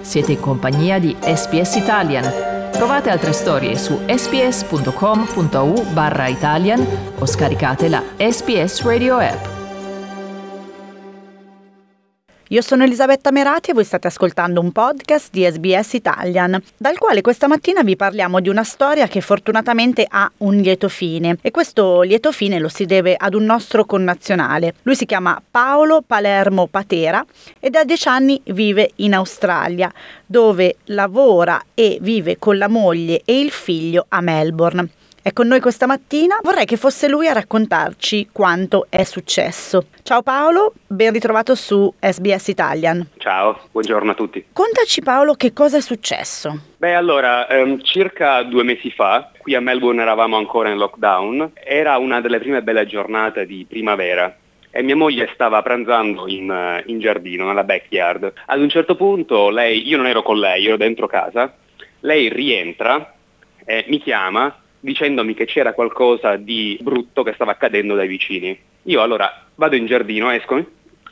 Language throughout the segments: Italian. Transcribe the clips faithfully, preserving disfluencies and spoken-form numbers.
Siete in compagnia di S B S Italian. Trovate altre storie su sbs.com.au barra Italian o scaricate la S B S Radio app. Io sono Elisabetta Merati e voi state ascoltando un podcast di S B S Italian, dal quale questa mattina vi parliamo di una storia che fortunatamente ha un lieto fine. E questo lieto fine lo si deve ad un nostro connazionale. Lui si chiama Paolo Palermo Patera e da dieci anni vive in Australia, dove lavora e vive con la moglie e il figlio a Melbourne. È con noi questa mattina, vorrei che fosse lui a raccontarci quanto è successo. Ciao Paolo, ben ritrovato su S B S Italian. Ciao, buongiorno a tutti. Contaci Paolo che cosa è successo. Beh allora, ehm, circa due mesi fa, qui a Melbourne eravamo ancora in lockdown, era una delle prime belle giornate di primavera e mia moglie stava pranzando in, in giardino, nella backyard. Ad un certo punto lei, io non ero con lei, ero dentro casa, lei rientra e mi chiama dicendomi che c'era qualcosa di brutto che stava accadendo dai vicini. Io allora vado in giardino, esco,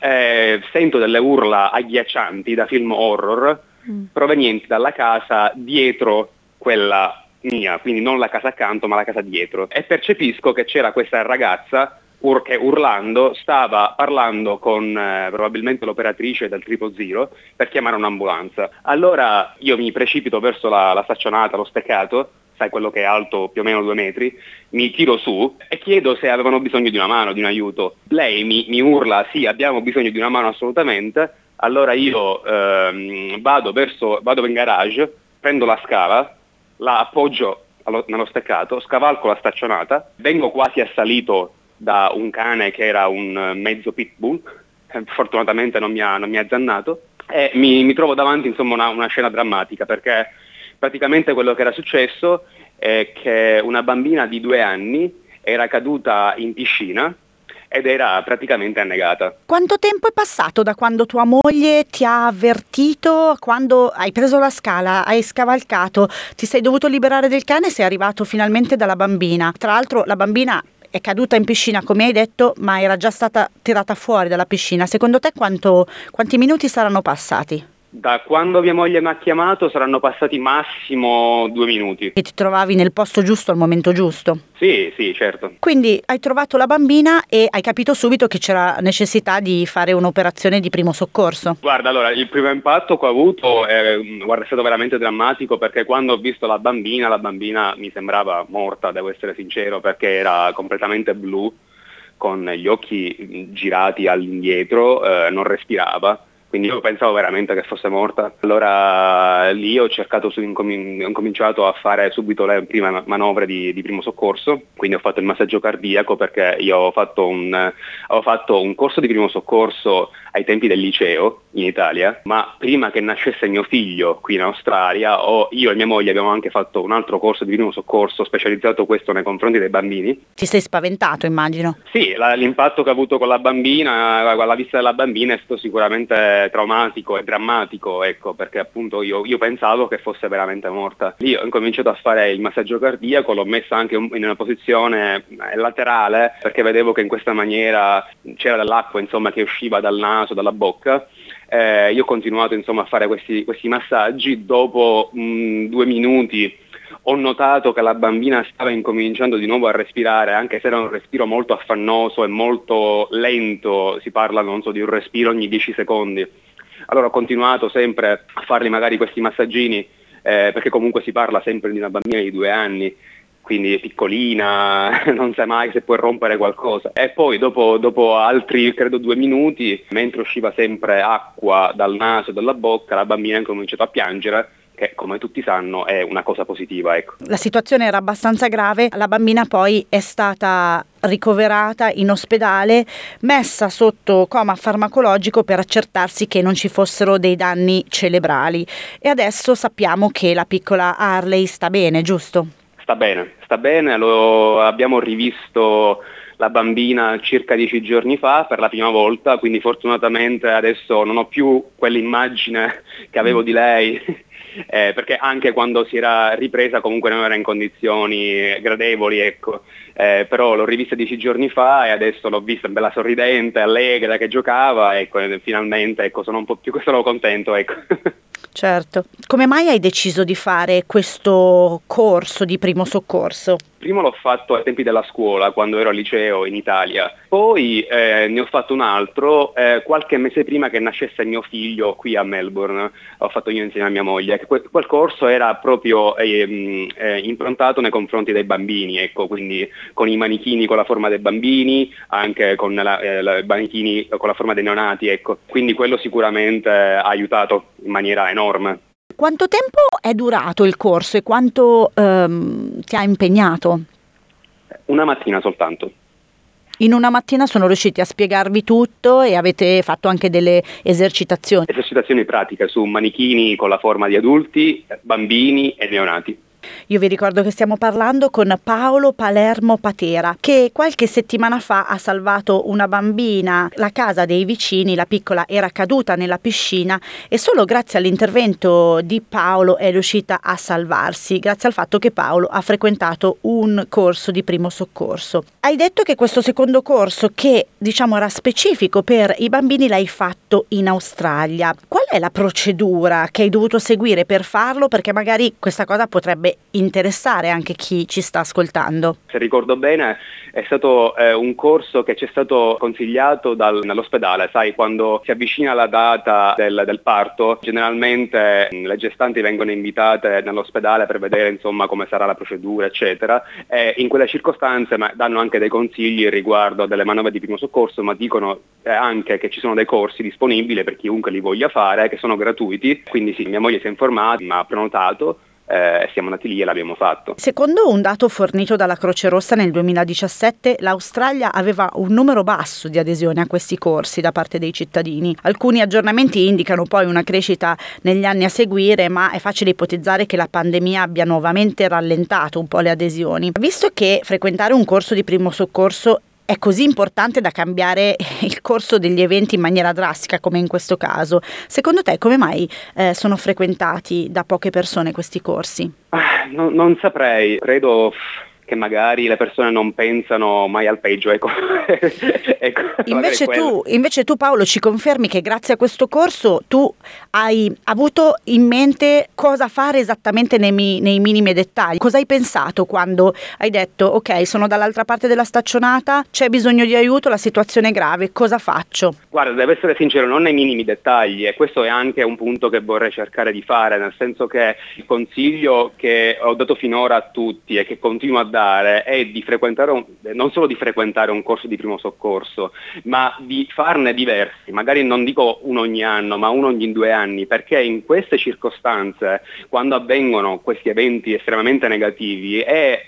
eh, sento delle urla agghiaccianti da film horror mm. provenienti dalla casa dietro quella mia, quindi non la casa accanto ma la casa dietro, e percepisco che c'era questa ragazza ur- che urlando stava parlando con eh, probabilmente l'operatrice del triple zero per chiamare un'ambulanza. Allora io mi precipito verso la, la staccionata, lo steccato, sai quello che è alto più o meno due metri, mi tiro su e chiedo se avevano bisogno di una mano, di un aiuto. Lei mi, mi urla sì, abbiamo bisogno di una mano assolutamente. Allora io ehm, vado verso, vado in garage, prendo la scala, la appoggio allo, nello steccato, scavalco la staccionata, vengo quasi assalito da un cane che era un mezzo pitbull, eh, fortunatamente non mi ha, non mi ha zannato, e mi, mi trovo davanti insomma una, una scena drammatica, perché praticamente quello che era successo è che una bambina di due anni era caduta in piscina ed era praticamente annegata. Quanto tempo è passato da quando tua moglie ti ha avvertito, quando hai preso la scala, hai scavalcato, ti sei dovuto liberare del cane e sei arrivato finalmente dalla bambina? Tra l'altro la bambina è caduta in piscina come hai detto, ma era già stata tirata fuori dalla piscina. Secondo te quanto, quanti minuti saranno passati? Da quando mia moglie mi ha chiamato saranno passati massimo due minuti. E ti trovavi nel posto giusto al momento giusto? Sì, sì, certo. Quindi hai trovato la bambina e hai capito subito che c'era necessità di fare un'operazione di primo soccorso? Guarda, allora, il primo impatto che ho avuto è, guarda, è stato veramente drammatico, perché quando ho visto la bambina, la bambina mi sembrava morta, devo essere sincero, perché era completamente blu, con gli occhi girati all'indietro, eh, non respirava. Quindi io pensavo veramente che fosse morta. Allora lì ho cercato, su, incomin- ho cominciato a fare subito le prime manovre di, di primo soccorso, quindi ho fatto il massaggio cardiaco, perché io ho fatto, un, ho fatto un corso di primo soccorso ai tempi del liceo in Italia, ma prima che nascesse mio figlio qui in Australia, ho, io e mia moglie abbiamo anche fatto un altro corso di primo soccorso specializzato questo nei confronti dei bambini. Ti sei spaventato, immagino? Sì, la, l'impatto che ho avuto con la bambina, alla vista della bambina, è stato sicuramente traumatico e drammatico, ecco, perché appunto io, io pensavo che fosse veramente morta. Lì ho incominciato a fare il massaggio cardiaco, l'ho messa anche in una posizione laterale, perché vedevo che in questa maniera c'era dell'acqua insomma che usciva dal naso, dalla bocca. Eh, io ho continuato insomma a fare questi, questi massaggi. Dopo mh, due minuti ho notato che la bambina stava incominciando di nuovo a respirare, anche se era un respiro molto affannoso e molto lento, si parla non so di un respiro ogni dieci secondi. Allora ho continuato sempre a fargli magari questi massaggini, eh, perché comunque si parla sempre di una bambina di due anni, quindi è piccolina, non sai mai se può rompere qualcosa. E poi dopo, dopo altri, credo due minuti, mentre usciva sempre acqua dal naso e dalla bocca, la bambina ha cominciato a piangere, che come tutti sanno è una cosa positiva, ecco. La situazione era abbastanza grave, la bambina poi è stata ricoverata in ospedale, messa sotto coma farmacologico per accertarsi che non ci fossero dei danni cerebrali, e adesso sappiamo che la piccola Harley sta bene, giusto? Sta bene, sta bene, lo abbiamo rivisto la bambina circa dieci giorni fa per la prima volta, quindi fortunatamente adesso non ho più quell'immagine che avevo di lei, eh, perché anche quando si era ripresa comunque non era in condizioni gradevoli, ecco. Eh, però l'ho rivista dieci giorni fa e adesso l'ho vista bella sorridente, allegra, che giocava, ecco, e finalmente ecco, sono un po' più sono contento, ecco. Certo. Come mai hai deciso di fare questo corso di primo soccorso? Prima l'ho fatto ai tempi della scuola, quando ero al liceo in Italia, poi eh, ne ho fatto un altro eh, qualche mese prima che nascesse mio figlio qui a Melbourne, l'ho fatto io insieme a mia moglie. Que- quel corso era proprio eh, eh, improntato nei confronti dei bambini, ecco, quindi con i manichini con la forma dei bambini, anche con la, eh, la, i manichini con la forma dei neonati, ecco. Quindi quello sicuramente ha aiutato in maniera enorme. Quanto tempo è durato il corso e quanto ehm, ti ha impegnato? Una mattina soltanto. In una mattina sono riusciti a spiegarvi tutto e avete fatto anche delle esercitazioni? Esercitazioni pratiche su manichini con la forma di adulti, bambini e neonati. Io vi ricordo che stiamo parlando con Paolo Palermo Patera, che qualche settimana fa ha salvato una bambina. La casa dei vicini, la piccola, era caduta nella piscina e solo grazie all'intervento di Paolo è riuscita a salvarsi, grazie al fatto che Paolo ha frequentato un corso di primo soccorso. Hai detto che questo secondo corso, che diciamo era specifico per i bambini, l'hai fatto in Australia. Qual è la procedura che hai dovuto seguire per farlo? Perché magari questa cosa potrebbe interessare anche chi ci sta ascoltando. Se ricordo bene è stato eh, un corso che ci è stato consigliato dal, dall'ospedale, sai, quando si avvicina la data del, del parto, generalmente mh, le gestanti vengono invitate nell'ospedale per vedere insomma come sarà la procedura, eccetera, e in quelle circostanze ma, danno anche dei consigli riguardo a delle manovre di primo soccorso, ma dicono eh, anche che ci sono dei corsi disponibili per chiunque li voglia fare, che sono gratuiti, quindi sì, mia moglie si è informata, mi ha prenotato, Eh, siamo andati lì e l'abbiamo fatto. Secondo un dato fornito dalla Croce Rossa nel duemiladiciassette, l'Australia aveva un numero basso di adesioni a questi corsi da parte dei cittadini. Alcuni aggiornamenti indicano poi una crescita negli anni a seguire, ma è facile ipotizzare che la pandemia abbia nuovamente rallentato un po' le adesioni. Visto che frequentare un corso di primo soccorso è così importante da cambiare il corso degli eventi in maniera drastica come in questo caso, secondo te come mai eh, sono frequentati da poche persone questi corsi? Ah, no, non saprei, credo che magari le persone non pensano mai al peggio, ecco. ecco invece, tu, invece tu Paolo ci confermi che grazie a questo corso tu hai avuto in mente cosa fare esattamente nei, mi, nei minimi dettagli. Cosa hai pensato quando hai detto ok, sono dall'altra parte della staccionata, c'è bisogno di aiuto, la situazione è grave, cosa faccio? Guarda, devo essere sincero, non nei minimi dettagli, e questo è anche un punto che vorrei cercare di fare, nel senso che il consiglio che ho dato finora a tutti e che continuo a dare è di frequentare un, non solo di frequentare un corso di primo soccorso, ma di farne diversi, magari non dico uno ogni anno, ma uno ogni due anni, perché in queste circostanze, quando avvengono questi eventi estremamente negativi, è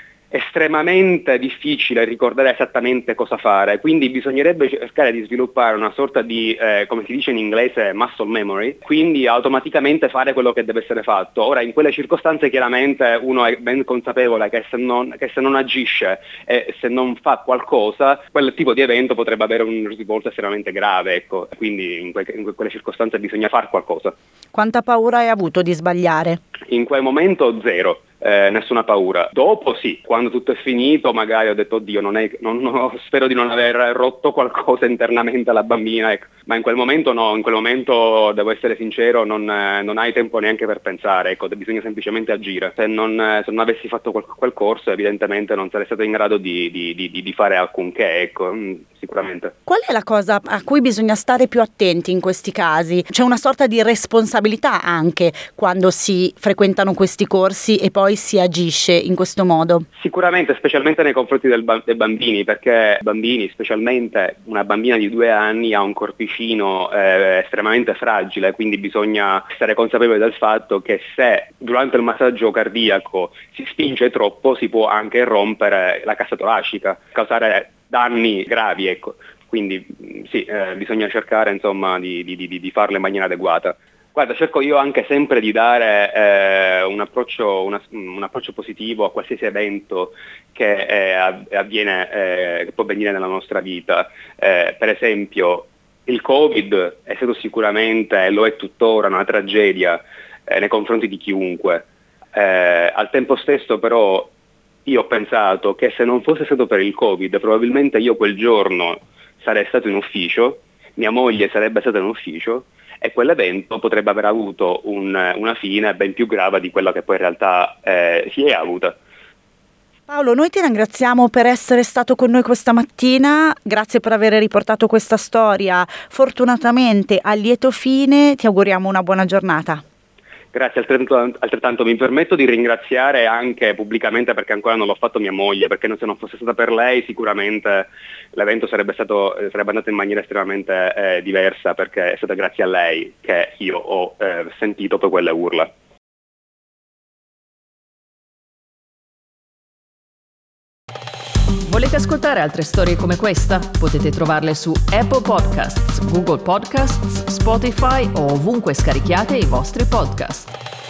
estremamente difficile ricordare esattamente cosa fare, quindi bisognerebbe cercare di sviluppare una sorta di, eh, come si dice in inglese, muscle memory, quindi automaticamente fare quello che deve essere fatto. Ora, in quelle circostanze chiaramente uno è ben consapevole che se non, che se non agisce e se non fa qualcosa, quel tipo di evento potrebbe avere un risvolto estremamente grave, ecco. Quindi in, que- in quelle circostanze bisogna fare qualcosa. Quanta paura hai avuto di sbagliare? In quel momento zero. Eh, nessuna paura. Dopo sì, quando tutto è finito magari ho detto oddio, non è, non, non, spero di non aver rotto qualcosa internamente alla bambina, ecco. Ma in quel momento no, in quel momento devo essere sincero, non, eh, non hai tempo neanche per pensare, ecco, bisogna semplicemente agire. Se non, eh, se non avessi fatto quel, quel corso evidentemente non sarei stato in grado di, di, di, di fare alcunché, ecco, mm, sicuramente. Qual è la cosa a cui bisogna stare più attenti in questi casi? C'è una sorta di responsabilità anche quando si frequentano questi corsi e poi si agisce in questo modo? Sicuramente, specialmente nei confronti del ba- dei bambini, perché bambini, specialmente una bambina di due anni, ha un corpicino eh, estremamente fragile, quindi bisogna essere consapevoli del fatto che se durante il massaggio cardiaco si spinge troppo si può anche rompere la cassa toracica, causare danni gravi, ecco. Quindi sì, eh, bisogna cercare insomma di, di, di, di farlo in maniera adeguata. Guarda, cerco io anche sempre di dare eh, un, approccio, una, un approccio positivo a qualsiasi evento che eh, avviene, eh, che può avvenire nella nostra vita. Eh, per esempio, il Covid è stato sicuramente, e lo è tuttora, una tragedia eh, nei confronti di chiunque. Eh, al tempo stesso però io ho pensato che se non fosse stato per il Covid, probabilmente io quel giorno sarei stato in ufficio, mia moglie sarebbe stata in ufficio, e quell'evento potrebbe aver avuto un, una fine ben più grave di quella che poi in realtà eh, si è avuta. Paolo, noi ti ringraziamo per essere stato con noi questa mattina, grazie per aver riportato questa storia fortunatamente a lieto fine, ti auguriamo una buona giornata. Grazie, altrettanto, altrettanto mi permetto di ringraziare anche pubblicamente, perché ancora non l'ho fatto, mia moglie, perché se non fosse stata per lei sicuramente l'evento sarebbe stato sarebbe andato in maniera estremamente eh, diversa, perché è stato grazie a lei che io ho eh, sentito poi quelle urla. Volete ascoltare altre storie come questa? Potete trovarle su Apple Podcasts, Google Podcasts, Spotify o ovunque scarichiate i vostri podcast.